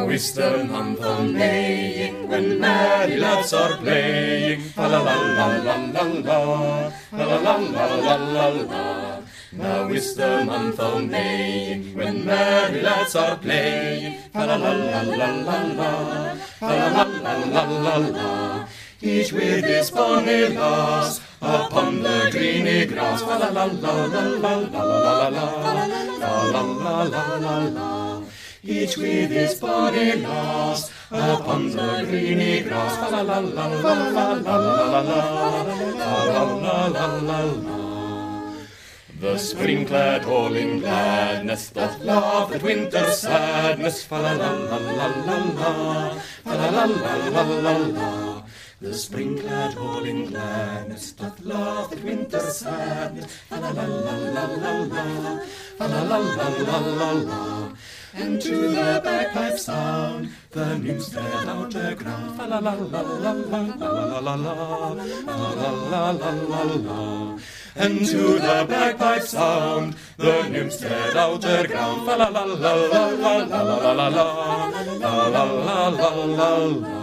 is the month of Maying, when merry lads are playing. Fa la la la la la la, la la la la la la la. Now is the month of Maying, when merry lads are playing. Fa la la la la la la, fa la la la la la la. Each with his bonny lass upon the greeny grass. Fa la la la la la la la la la la la la la. Each with his bonny lass upon the greeny grass. Fa la la la la la la la la la la la. The spring-clad all in gladness doth laugh at winter's sadness. Fa la la la la la la, fa la la la la la la. The spring-clad all in gladness doth laugh at winter's sadness. Fa la la la la la la, fa la la la la la la. And to the bagpipe sound the nymphs tread out the ground. Fa la la la la la la la la la la la la la. And to the bagpipe sound the nymphs tread out the ground. Fa la la la la la la la la la la la la la la.